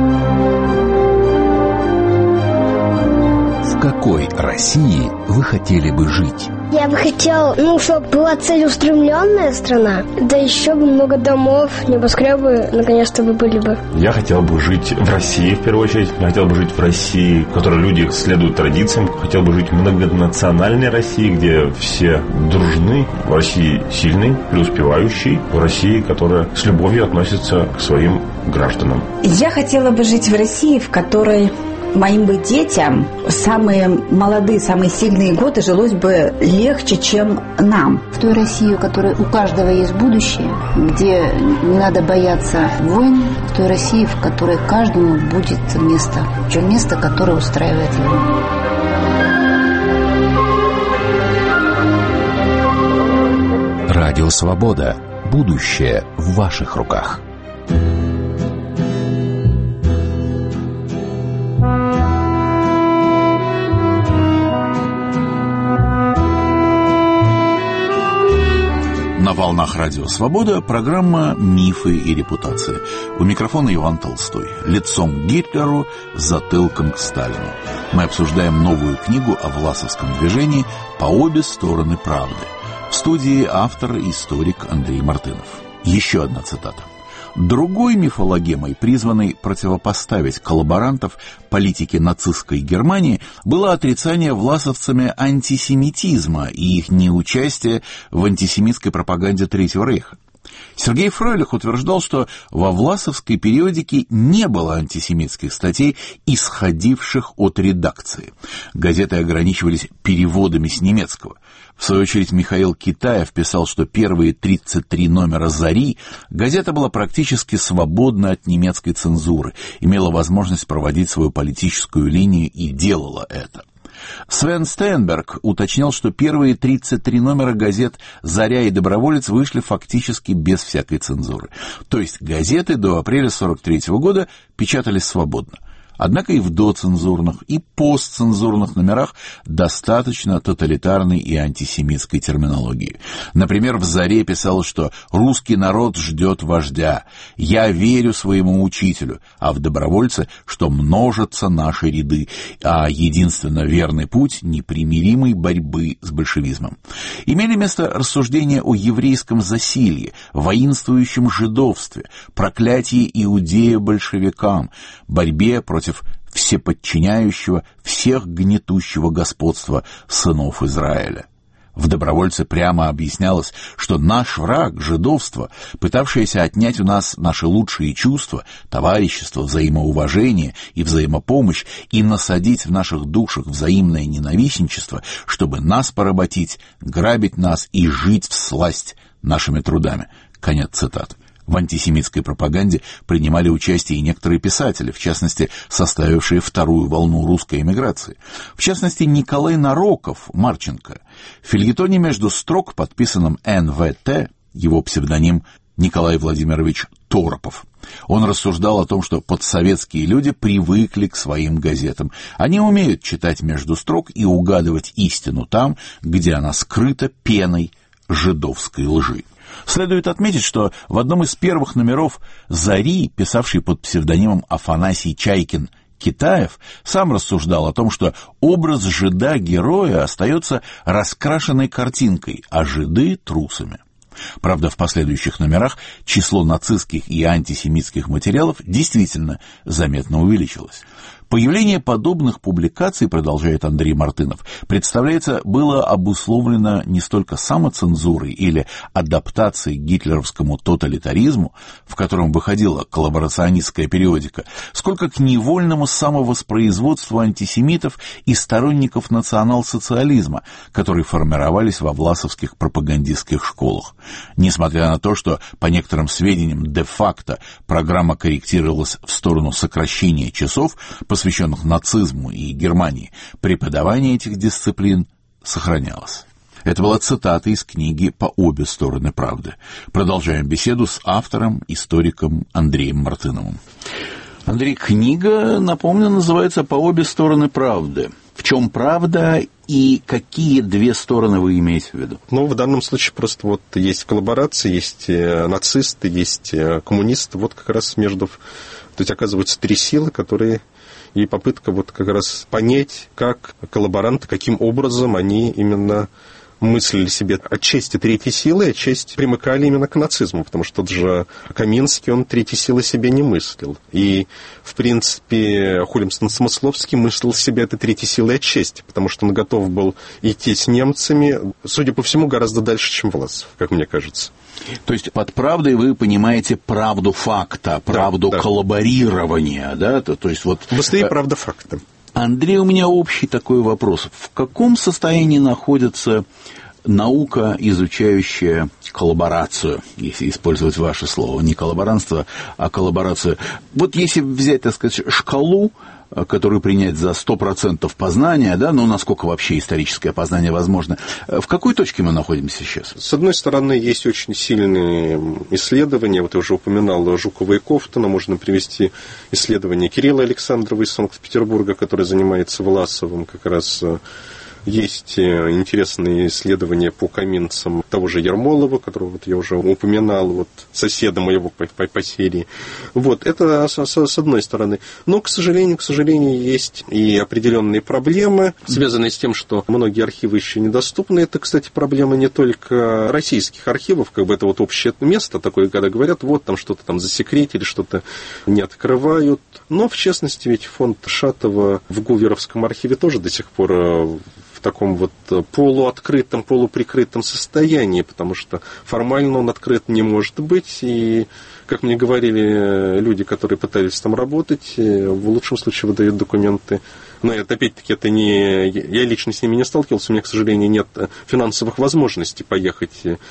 В какой России вы хотели бы жить? Я бы хотел, ну, чтобы была целеустремленная страна, да еще бы много домов, небоскребы, наконец-то бы были бы. Я хотел бы жить в России, в первую очередь. Я хотел бы жить в России, в которой люди следуют традициям. Хотел бы жить в многонациональной России, где все дружны. В России сильной, преуспевающей. В России, которая с любовью относится к своим гражданам. Я хотела бы жить в России, в которой моим бы детям самые молодые, самые сильные годы жилось бы легче, чем нам. В той России, у которой у каждого есть будущее, где не надо бояться войн, в той России, в которой каждому будет место, причем место, которое устраивает его. Радио Свобода. Будущее в ваших руках. На волнах Радио Свобода программа «Мифы и репутация». У микрофона Иван Толстой. Лицом к Гитлеру, затылком к Сталину. Мы обсуждаем новую книгу о власовском движении «По обе стороны правды». В студии автор и историк Андрей Мартынов. Еще одна цитата. Другой мифологемой, призванной противопоставить коллаборантов политике нацистской Германии, было отрицание власовцами антисемитизма и их неучастие в антисемитской пропаганде Третьего рейха. Сергей Фройлих утверждал, что во власовской периодике не было антисемитских статей, исходивших от редакции. Газеты ограничивались переводами с немецкого. В свою очередь Михаил Китаев писал, что первые тридцать три номера «Зари» газета была практически свободна от немецкой цензуры, имела возможность проводить свою политическую линию и делала это. Свен Стенберг уточнял, что первые тридцать три номера газет «Заря» и «Доброволец» вышли фактически без всякой цензуры. То есть газеты до апреля сорок третьего года печатались свободно. Однако и в доцензурных, и постцензурных номерах достаточно тоталитарной и антисемитской терминологии. Например, в «Заре» писалось, что «русский народ ждет вождя», «я верю своему учителю», а в «Добровольце», что множатся наши ряды, а единственно верный путь непримиримой борьбы с большевизмом. Имели место рассуждения о еврейском засилье, воинствующем жидовстве, проклятии иудея большевикам, борьбе против всеподчиняющего, всех гнетущего господства сынов Израиля. В «Добровольце» прямо объяснялось, что наш враг, жидовство, пытавшееся отнять у нас наши лучшие чувства, товарищество, взаимоуважение и взаимопомощь, и насадить в наших душах взаимное ненавистничество, чтобы нас поработить, грабить нас и жить всласть нашими трудами. Конец цитаты. В антисемитской пропаганде принимали участие и некоторые писатели, в частности, составившие вторую волну русской эмиграции. В частности, Николай Нароков, Марченко. В фельетоне между строк, подписанном эн вэ тэ, его псевдоним Николай Владимирович Торопов, он рассуждал о том, что подсоветские люди привыкли к своим газетам. Они умеют читать между строк и угадывать истину там, где она скрыта пеной жидовской лжи. Следует отметить, что в одном из первых номеров «Зари», писавший под псевдонимом Афанасий Чайкин Китаев, сам рассуждал о том, что образ жида-героя остается раскрашенной картинкой, а жиды — трусами. Правда, в последующих номерах число нацистских и антисемитских материалов действительно заметно увеличилось. Появление подобных публикаций, продолжает Андрей Мартынов, представляется, было обусловлено не столько самоцензурой или адаптацией к гитлеровскому тоталитаризму, в котором выходила коллаборационистская периодика, сколько к невольному самовоспроизводству антисемитов и сторонников национал-социализма, которые формировались во власовских пропагандистских школах. Несмотря на то, что, по некоторым сведениям, де-факто программа корректировалась в сторону сокращения часов, посвященных нацизму и Германии, преподавание этих дисциплин сохранялось. Это была цитата из книги «По обе стороны правды». Продолжаем беседу с автором, историком Андреем Мартыновым. Андрей, книга, напомню, называется «По обе стороны правды». В чем правда и какие две стороны вы имеете в виду? Ну, в данном случае просто вот есть коллаборации, есть нацисты, есть коммунисты. Вот как раз между... То есть, оказывается, три силы, которые... И попытка вот как раз понять, как коллаборанты, каким образом они именно мыслили себе отчасти третьей силы, отчасти примыкали именно к нацизму, потому что тот же Каменский, он третьей силы себе не мыслил. И, в принципе, Хулимстон-Смысловский мыслил себе этой третьей силой отчасти, потому что он готов был идти с немцами, судя по всему, гораздо дальше, чем Власов, как мне кажется. То есть под правдой вы понимаете правду факта, правду да, да. коллаборирования, да? То, то есть вот... Быстрее правда факта. Андрей, у меня общий такой вопрос. В каком состоянии находится наука, изучающая коллаборацию, если использовать ваше слово, не коллаборантство, а коллаборацию? Вот если взять, так сказать, шкалу, которую принять за сто процентов познания, да, ну, насколько вообще историческое познание возможно, в какой точке мы находимся сейчас? С одной стороны, есть очень сильные исследования, вот я уже упоминал Жукова и Ковтуна, можно привести исследование Кирилла Александрова из Санкт-Петербурга, который занимается Власовым как раз. Есть интересные исследования по каменцам того же Ермолова, которого вот я уже упоминал, вот, соседа моего по, по, по серии. Вот, это с, с одной стороны. Но, к сожалению, к сожалению, есть и определенные проблемы, связанные с тем, что многие архивы еще недоступны. Это, кстати, проблема не только российских архивов, как бы это вот общее место такое, когда говорят, вот там что-то там засекретили, что-то не открывают. Но, в частности, ведь фонд Шатова в Гуверовском архиве тоже до сих пор в таком вот полуоткрытом, полуприкрытом состоянии, потому что формально он открыт не может быть, и, как мне говорили люди, которые пытались там работать, в лучшем случае выдают документы. Но это, опять-таки, это не... Я лично с ними не сталкивался, у меня, к сожалению, нет финансовых возможностей поехать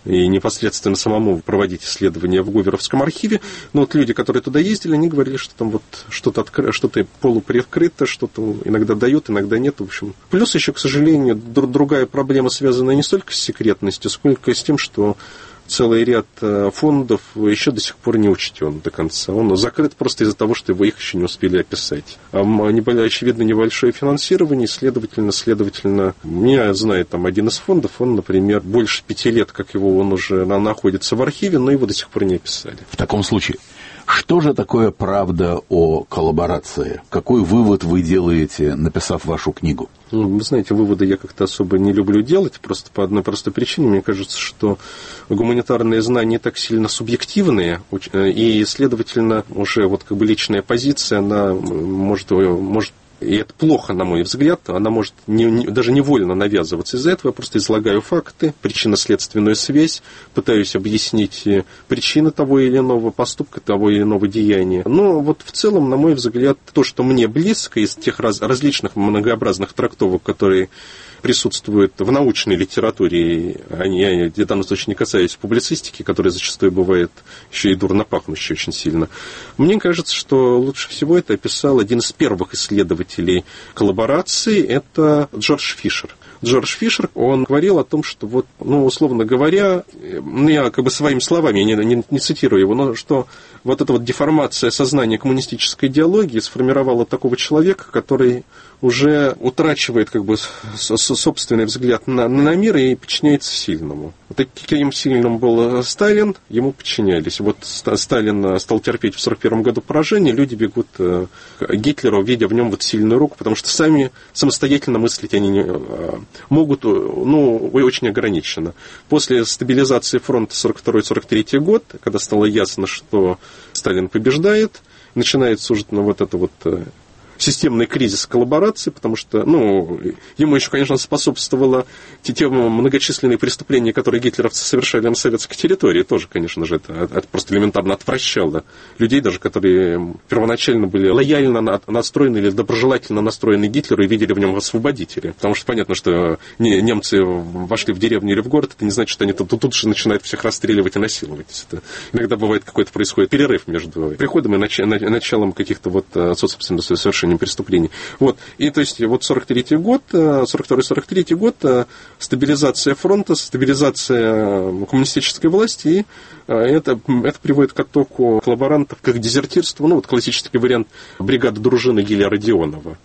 и непосредственно самому проводить исследования в Гуверовском архиве. Но вот люди, которые туда ездили, они говорили, что там вот что-то, откры... что-то полуприоткрыто, что-то иногда дают, иногда нет. В общем. Плюс еще, к сожалению, другая проблема, связанная не столько с секретностью, сколько с тем, что целый ряд фондов еще до сих пор не учтен до конца. Он закрыт просто из-за того, что его их еще не успели описать. А очевидно, небольшое финансирование, следовательно, следовательно, меня знает там один из фондов, он, например, больше пяти лет, как его он уже находится в архиве, но его до сих пор не описали. В таком случае, что же такое правда о коллаборации? Какой вывод вы делаете, написав вашу книгу? Вы знаете, выводы я как-то особо не люблю делать, просто по одной простой причине. Мне кажется, что гуманитарные знания так сильно субъективные, и, следовательно, уже вот как бы личная позиция, она может, может и это плохо, на мой взгляд, она может не, не, даже невольно навязываться. Из-за этого я просто излагаю факты, причинно-следственную связь, пытаюсь объяснить причины того или иного поступка, того или иного деяния. Но вот в целом, на мой взгляд, то, что мне близко из тех раз, различных многообразных трактовок, которые присутствуют в научной литературе, они, я в данном случае не касаюсь публицистики, которая зачастую бывает еще и дурно пахнущей очень сильно. Мне кажется, что лучше всего это описал один из первых исследователей коллаборации, это Джордж Фишер. Джордж Фишер, он говорил о том, что вот, ну, условно говоря, ну, я как бы своими словами, я не, не, не цитирую его, но что вот эта вот деформация сознания коммунистической идеологии сформировала такого человека, который уже утрачивает как бы собственный взгляд на, на мир и подчиняется сильному. Таким сильным был Сталин, ему подчинялись. Вот Сталин стал терпеть в сорок первом году поражение, люди бегут к Гитлеру, видя в нем вот сильную руку, потому что сами самостоятельно мыслить они не могут, ну, очень ограниченно. После стабилизации фронта сорок второй сорок третий год, когда стало ясно, что Сталин побеждает, начинается уже ну, вот это вот системный кризис коллаборации, потому что, ну, ему еще, конечно, способствовало те, те многочисленные преступления, которые гитлеровцы совершали на советской территории, тоже, конечно же, это, это просто элементарно отвращало людей, даже которые первоначально были лояльно настроены или доброжелательно настроены Гитлеру и видели в нем освободителя. Потому что понятно, что немцы вошли в деревню или в город, это не значит, что они тут, тут же начинают всех расстреливать и насиловать. Это иногда бывает какой-то происходит перерыв между приходом и нач- началом каких-то вот, собственно, совершений преступлений. Вот. И то есть вот сорок третий год, сорок второй сорок третий год, стабилизация фронта, стабилизация коммунистической власти, и это, это приводит к оттоку коллаборантов, как дезертирству. Ну, вот классический вариант бригады дружины Гиля Родионова.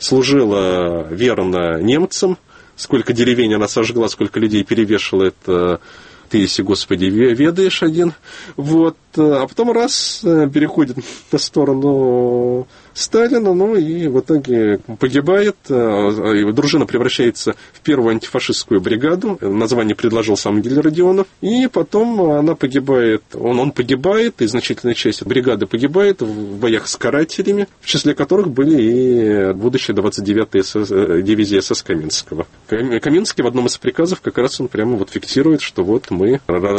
Служила верно немцам, сколько деревень она сожгла, сколько людей перевешала, это ты, если, Господи, ведаешь один. Вот. А потом раз переходит на сторону Сталина, ну и в итоге погибает. Дружина превращается в первую антифашистскую бригаду. Название предложил сам Гиля Родионов. И потом она погибает, он, он погибает, и значительная часть бригады погибает в боях с карателями, в числе которых были и будущая двадцать девятая дивизия эс эс Каменского. Каменский в одном из приказов как раз он прямо вот фиксирует, что вот мы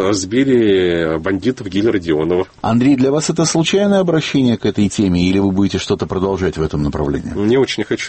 разбили бандитов Гиля Родионова. Андрей, для вас это случайное обращение к этой теме, или вы будете что-то продолжать в этом направлении? Не очень хочу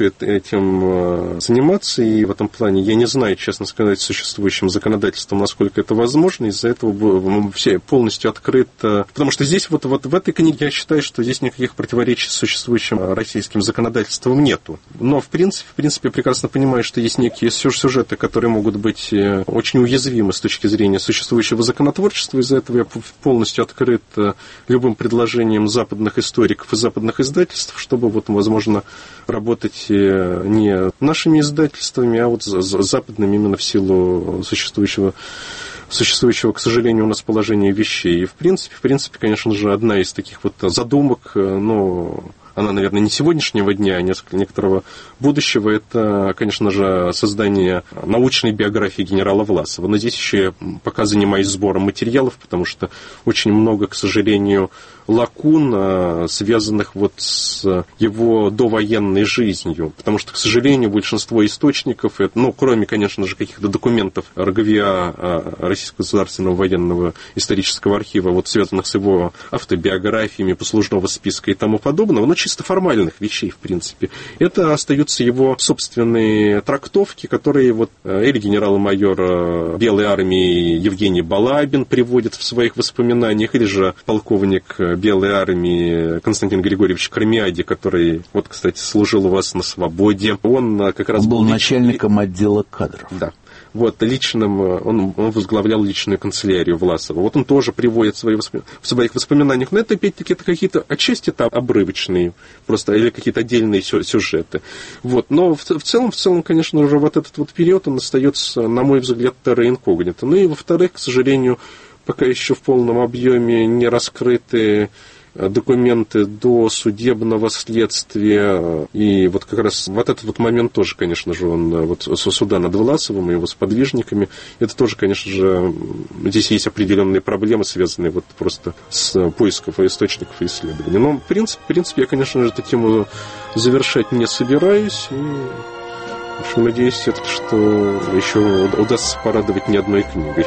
этим заниматься, и в этом плане я не знаю, честно сказать, существующим законодательством, насколько это возможно. Из-за этого все полностью открыто. Потому что здесь вот, вот в этой книге я считаю, что здесь никаких противоречий с существующим российским законодательством нету. Но в принципе, в принципе прекрасно понимаю, что есть некие сюжеты, которые могут быть очень уязвимы с точки зрения существующего законотворчества. Из-за этого я полностью открыт любым предложением западных историков и западных издательств, чтобы, вот, возможно, работать не нашими издательствами, а вот западными именно в силу существующего, существующего, к сожалению, у нас положения вещей. И, в принципе, в принципе, конечно же, одна из таких вот задумок, ну, она, наверное, не сегодняшнего дня, а несколько некоторого будущего, это, конечно же, создание научной биографии генерала Власова. Но здесь еще я пока занимаюсь сбором материалов, потому что очень много, к сожалению, лакун, связанных вот с его довоенной жизнью. Потому что, к сожалению, большинство источников, ну, кроме, конечно же, каких-то документов РГВИА, Российского государственного военного исторического архива, вот связанных с его автобиографиями, послужного списка и тому подобного, но чисто формальных вещей, в принципе. Это остаются его собственные трактовки, которые вот или генерал-майор Белой армии Евгений Балабин приводит в своих воспоминаниях, или же полковник Белой армии Константин Григорьевич Кармиади, который, вот, кстати, служил у вас на свободе. Он как раз он был был начальником отдела кадров. Да. Вот, личным, он, он возглавлял личную канцелярию Власова. Вот он тоже приводит свои воспом... в своих воспоминаниях. Но это, опять-таки, это какие-то отчасти там обрывочные, просто, или какие-то отдельные сюжеты. Вот. Но в, в целом, в целом, конечно, уже вот этот вот период, он остается, на мой взгляд, терра инкогнито. Ну и, во-вторых, к сожалению, пока еще в полном объеме не раскрыты документы до судебного следствия. И вот как раз вот этот вот момент тоже, конечно же, он вот суда над Власовым и его сподвижниками, это тоже, конечно же, здесь есть определенные проблемы, связанные вот просто с поиском источников и исследований. Но, в принципе, в принципе, я, конечно же, эту тему завершать не собираюсь. И, в общем, надеюсь, что еще удастся порадовать не одной книгой.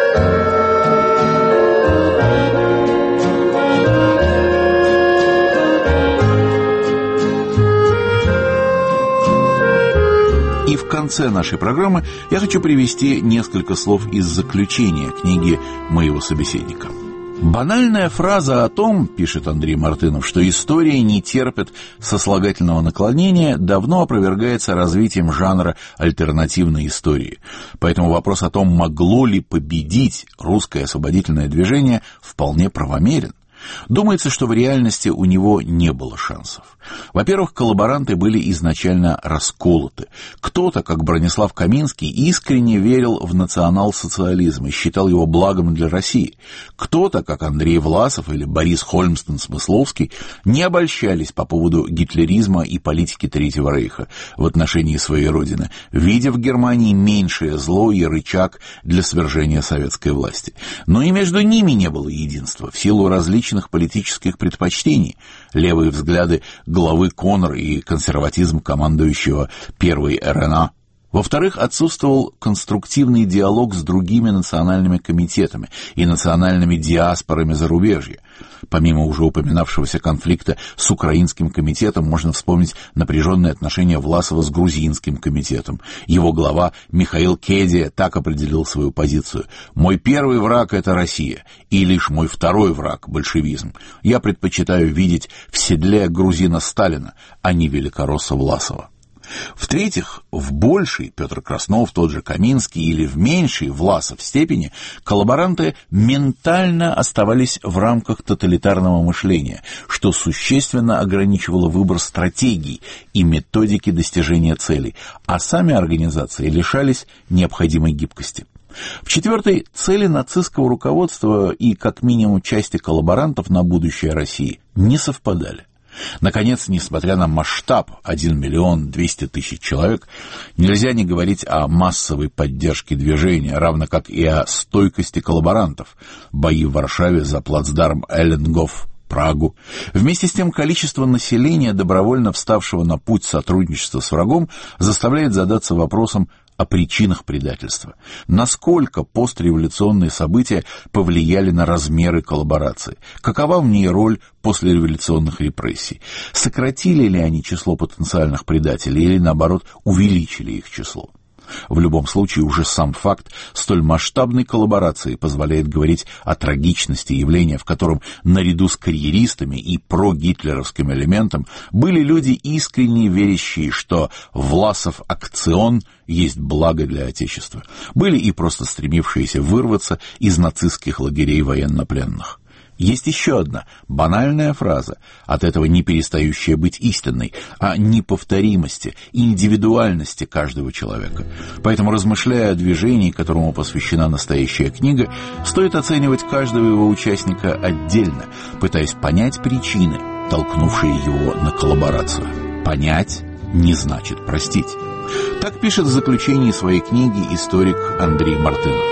И в конце нашей программы я хочу привести несколько слов из заключения книги моего собеседника. Банальная фраза о том, пишет Андрей Мартынов, что история не терпит сослагательного наклонения, давно опровергается развитием жанра альтернативной истории. Поэтому вопрос о том, могло ли победить русское освободительное движение, вполне правомерен. Думается, что в реальности у него не было шансов. Во-первых, коллаборанты были изначально расколоты. Кто-то, как Бронислав Каминский, искренне верил в национал-социализм и считал его благом для России. Кто-то, как Андрей Власов или Борис Хольмстен-Смысловский, не обольщались по поводу гитлеризма и политики Третьего Рейха в отношении своей родины, видя в Германии меньшее зло и рычаг для свержения советской власти. Но и между ними не было единства в силу различных политических предпочтений, левые взгляды главы КОНР и консерватизм командующего первой эр эн а. Во-вторых, отсутствовал конструктивный диалог с другими национальными комитетами и национальными диаспорами зарубежья. Помимо уже упоминавшегося конфликта с украинским комитетом, можно вспомнить напряженные отношения Власова с грузинским комитетом. Его глава Михаил Кедия так определил свою позицию: «Мой первый враг — это Россия, и лишь мой второй враг — большевизм. Я предпочитаю видеть в седле грузина Сталина, а не великоросса Власова». В-третьих, в большей Петр Краснов, тот же Каминский, или в меньшей Власов степени коллаборанты ментально оставались в рамках тоталитарного мышления, что существенно ограничивало выбор стратегий и методики достижения целей, а сами организации лишались необходимой гибкости. В-четвертых, цели нацистского руководства и как минимум части коллаборантов на будущее России не совпадали. Наконец, несмотря на масштаб один миллион двести тысяч человек, нельзя не говорить о массовой поддержке движения, равно как и о стойкости коллаборантов. Бои в Варшаве за плацдарм Эленгоф, Прагу. Вместе с тем, количество населения, добровольно вставшего на путь сотрудничества с врагом, заставляет задаться вопросом о причинах предательства. Насколько постреволюционные события повлияли на размеры коллаборации? Какова в ней роль послереволюционных репрессий? Сократили ли они число потенциальных предателей или, наоборот, увеличили их число? В любом случае, уже сам факт столь масштабной коллаборации позволяет говорить о трагичности явления, в котором наряду с карьеристами и прогитлеровским элементом были люди, искренне верящие, что Власов акцион есть благо для Отечества. Были и просто стремившиеся вырваться из нацистских лагерей военнопленных. Есть еще одна банальная фраза, от этого не перестающая быть истинной, о неповторимости и индивидуальности каждого человека. Поэтому, размышляя о движении, которому посвящена настоящая книга, стоит оценивать каждого его участника отдельно, пытаясь понять причины, толкнувшие его на коллаборацию. Понять не значит простить. Так пишет в заключении своей книги историк Андрей Мартынов.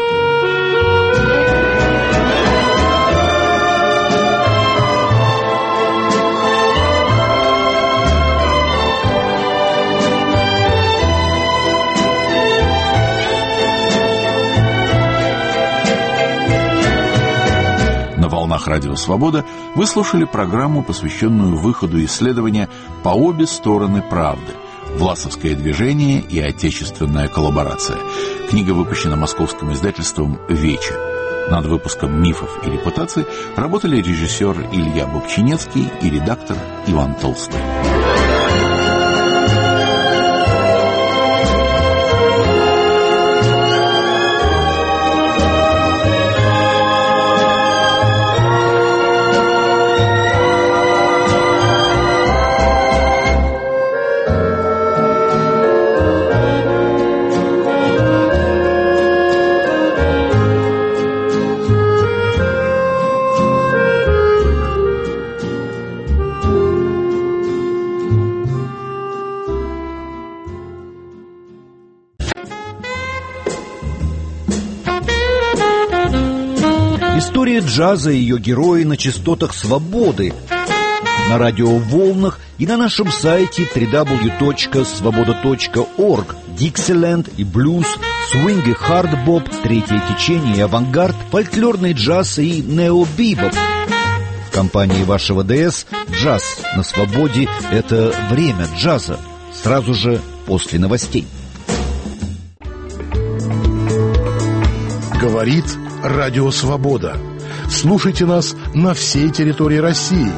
волнах Радио Свобода вы слушали программу, посвященную выходу исследования «По обе стороны правды. Власовское движение и отечественная коллаборация». Книга выпущена московским издательством «Вече». Над выпуском «Мифов и репутаций» работали режиссер Илья Бобчинецкий и редактор Иван Толстой. История джаза и ее герои на частотах свободы, на радиоволнах и на нашем сайте дабл ю дабл ю дабл ю точка свобода точка орг. Диксиленд и блюз, свинг и хардбоп, третье течение и авангард, фольклорный джаз и нео-бибоп. В компании вашего ДС «Джаз на свободе» — это время джаза, сразу же после новостей. Говорит Радио Свобода. Слушайте нас на всей территории России.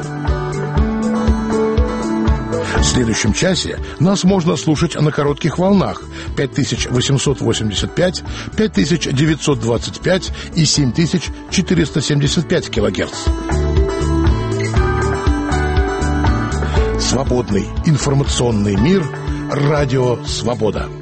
В следующем часе нас можно слушать на коротких волнах пять тысяч восемьсот восемьдесят пять, пять тысяч девятьсот двадцать пять и семь тысяч четыреста семьдесят пять килогерц. Свободный информационный мир. Радио Свобода.